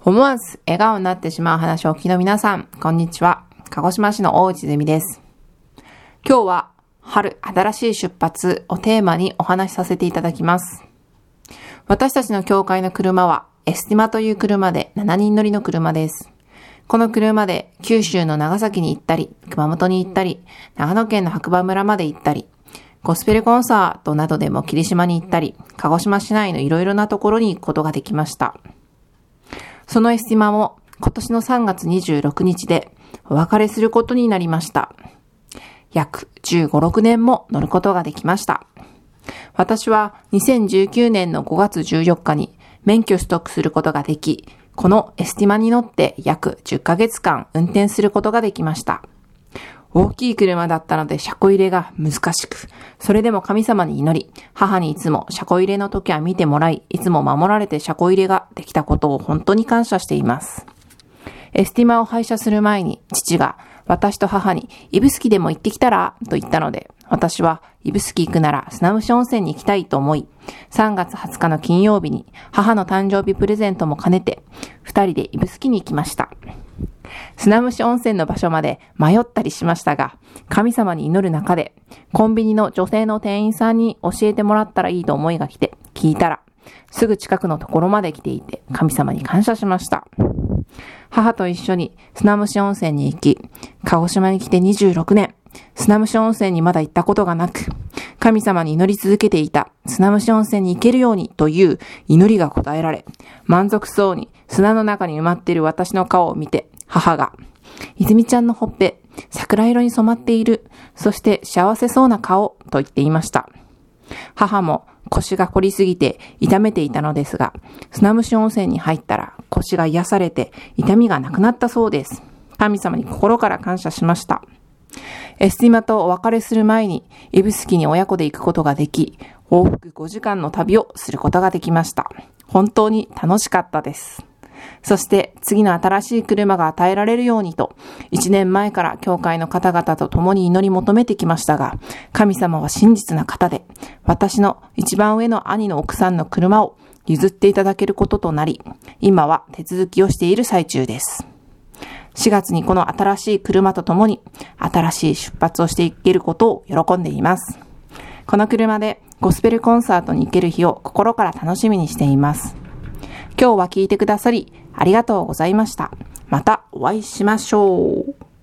思わず笑顔になってしまう話をお聞きの皆さん、こんにちは。鹿児島市の大内ゼミです。今日は春新しい出発をテーマにお話しさせていただきます。私たちの教会の車はエスティマという車で7人乗りの車です。この車で九州の長崎に行ったり、熊本に行ったり、長野県の白馬村まで行ったり、ゴスペルコンサートなどでも霧島に行ったり、鹿児島市内のいろいろなところに行くことができました。そのエスティマも今年の3月26日でお別れすることになりました。約15、6年も乗ることができました。私は2019年の5月14日に免許取得することができ、このエスティマに乗って約10ヶ月間運転することができました。大きい車だったので車庫入れが難しく、それでも神様に祈り、母にいつも車庫入れの時は見てもらい、いつも守られて車庫入れができたことを本当に感謝しています。エスティマを廃車する前に父が私と母に指宿でも行ってきたらと言ったので、私は指宿行くなら砂むし温泉に行きたいと思い、3月20日の金曜日に母の誕生日プレゼントも兼ねて、2人で指宿に行きました。砂むし温泉の場所まで迷ったりしましたが、神様に祈る中で、コンビニの女性の店員さんに教えてもらったらいいと思いが来て、聞いたら、すぐ近くのところまで来ていて、神様に感謝しました。母と一緒に砂むし温泉に行き、鹿児島に来て26年、砂むし温泉にまだ行ったことがなく、神様に祈り続けていた砂むし温泉に行けるようにという祈りが応えられ、満足そうに砂の中に埋まっている私の顔を見て、母が、泉ちゃんのほっぺ、桜色に染まっている、そして幸せそうな顔と言っていました。母も腰が凝りすぎて痛めていたのですが、砂むし温泉に入ったら腰が癒されて痛みがなくなったそうです。神様に心から感謝しました。エスティマとお別れする前に、指宿に親子で行くことができ、往復5時間の旅をすることができました。本当に楽しかったです。そして次の新しい車が与えられるようにと、1年前から教会の方々と共に祈り求めてきましたが、神様は真実な方で、私の一番上の兄の奥さんの車を譲っていただけることとなり、今は手続きをしている最中です。4月にこの新しい車と共に新しい出発をしていけることを喜んでいます。この車でゴスペルコンサートに行ける日を心から楽しみにしています。今日は聞いてくださりありがとうございました。またお会いしましょう。